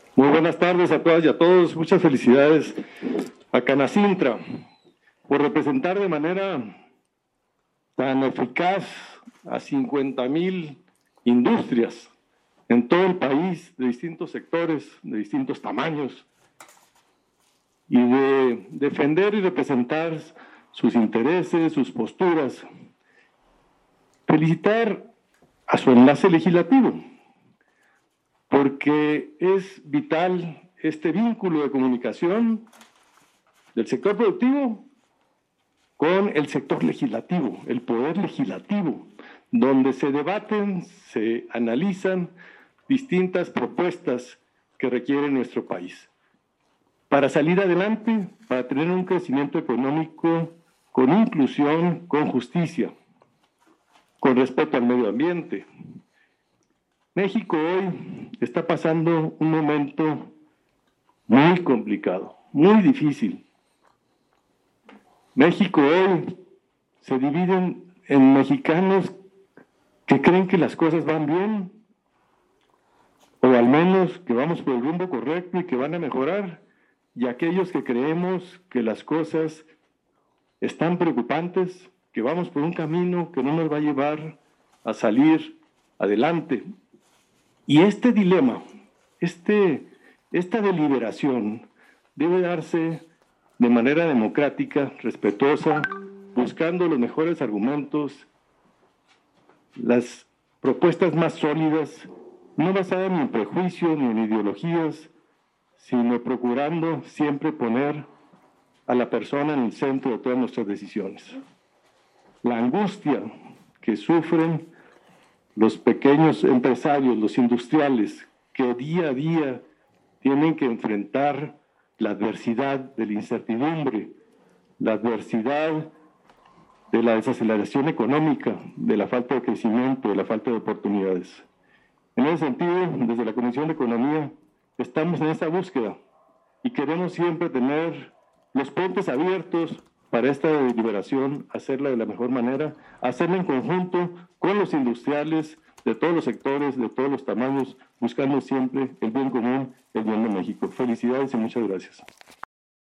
Muy buenas tardes a todas y a todos. Muchas felicidades a Canacintra por representar de manera tan eficaz a 50,000 industrias en todo el país, de distintos sectores, de distintos tamaños, y de defender y representar sus intereses, sus posturas. Felicitar a su enlace legislativo, porque es vital este vínculo de comunicación del sector productivo con el sector legislativo, el poder legislativo, donde se debaten, se analizan distintas propuestas que requiere nuestro país para salir adelante, para tener un crecimiento económico con inclusión, con justicia, con respeto al medio ambiente. México hoy está pasando un momento muy complicado, muy difícil. México hoy se divide en mexicanos que creen que las cosas van bien, o al menos que vamos por el rumbo correcto y que van a mejorar, y aquellos que creemos que las cosas están preocupantes, que vamos por un camino que no nos va a llevar a salir adelante. Y este dilema, esta deliberación debe darse de manera democrática, respetuosa, buscando los mejores argumentos, las propuestas más sólidas, no basadas ni en prejuicios ni en ideologías, sino procurando siempre poner a la persona en el centro de todas nuestras decisiones. La angustia que sufren los pequeños empresarios, los industriales, que día a día tienen que enfrentar la adversidad de la incertidumbre, la adversidad de la desaceleración económica, de la falta de crecimiento, de la falta de oportunidades. En ese sentido, desde la Comisión de Economía, estamos en esa búsqueda y queremos siempre tener los puentes abiertos para esta deliberación, hacerla de la mejor manera, hacerla en conjunto con los industriales de todos los sectores, de todos los tamaños, buscando siempre el bien común, el bien de México. Felicidades y muchas gracias.